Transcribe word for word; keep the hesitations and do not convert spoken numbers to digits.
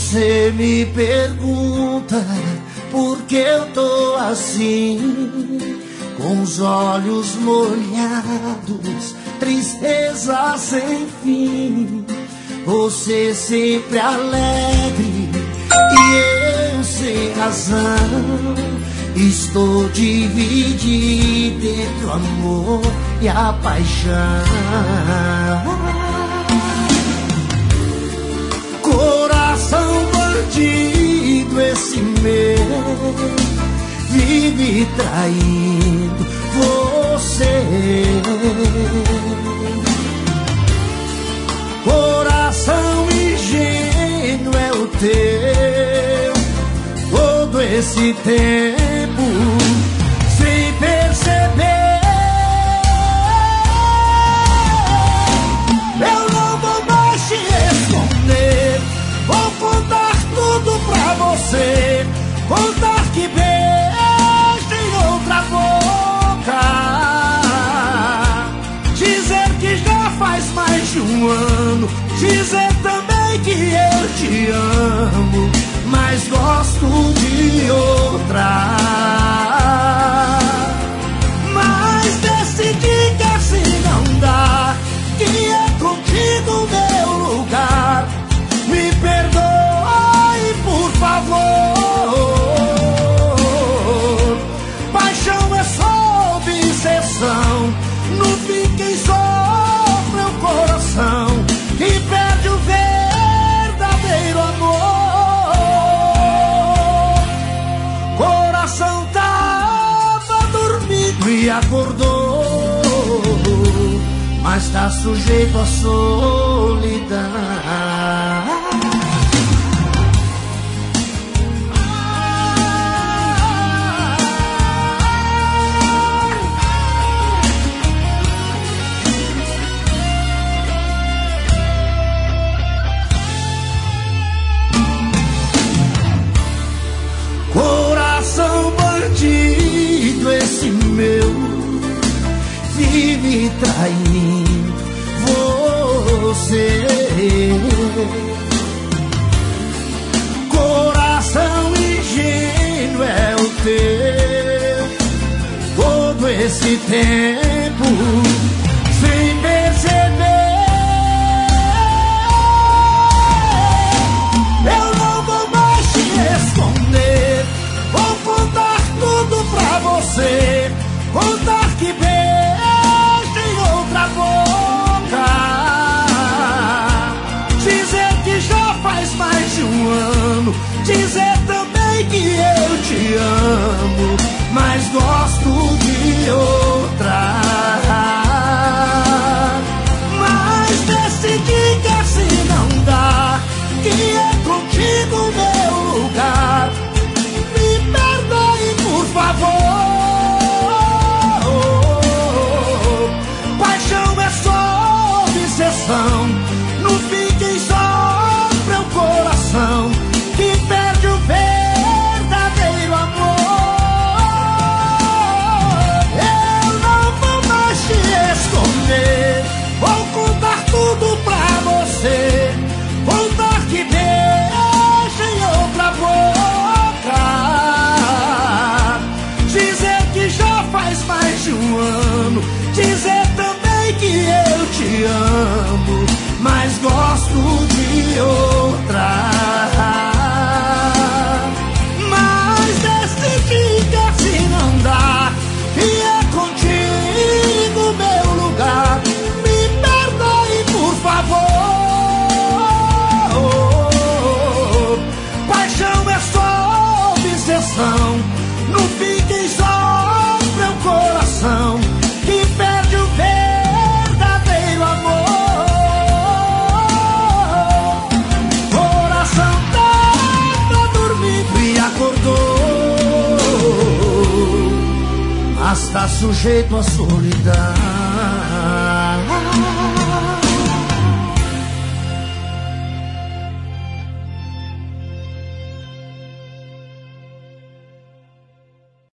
Você me pergunta por que eu tô assim, com os olhos molhados, tristeza sem fim. Você sempre alegre e eu sem razão. Estou dividido entre o amor e a paixão. Coração bandido esse meu, vive traindo você. Coração ingênuo é o teu, todo esse tempo sem perceber. Eu não vou mais te esconder, vou contar tudo pra você, contar que beijo em outra boca, dizer que já faz mais de um ano, dizer também que eu te amo, mas gosto de outra. Mas decidi que assim não dá, que é contigo meu lugar. Me perdoe, por favor. Paixão é só obsessão, no fim quem sofre é o coração, que perde o verdadeiro amor. Coração tava dormindo e acordou, mas tá sujeito à solidão. Coração bandido esse meu, vive traindo você. Coração ingênuo é o teu, todo esse tempo sem perceber. Eu não vou mais te esconder, vou contar tudo pra você, contar que beijo em outra boca, dizer que já faz mais de um ano, dizer também que eu te amo, mas gosto de outra. Mas decidi que assim não dá, que é contigo meu lugar. Me perdoe, por favor. Paixão é só obsessão, no fim quem sofre é o coração, que perde o verdadeiro amor. Eu não vou mais te esconder, vou contar tudo pra você, contar que beijo em outra boca, dizer que já faz mais de um ano, dizer também que eu te amo, mas gosto de outra. Mas decidi que assim não dá, que é contigo meu lugar. Me perdoe, por favor. Paixão é só obsessão, no fim quem sofre é o coração, que perde o verdadeiro amor. Coração tava dormindo e acordou, mas tá sujeito à solidão.